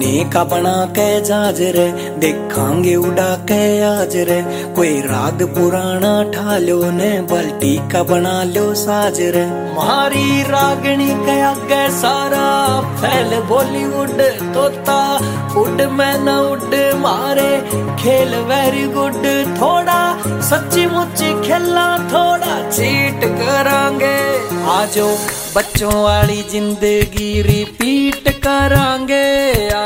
का बना के जहाज रे, देखांगे उड़ा के आज रे। कोई राग पुराना ठा लो ने, बल्टी का बना लो साज रे। मारी रागनी के आगे सारा फैल बॉलीवुड तोता। उड में न उड मारे खेल वेरी गुड, थोड़ा सच्ची मुच्ची खेलना थोड़ा चीट करांगे। आजो बच्चों वाली जिंदगी रिपीट करांगे।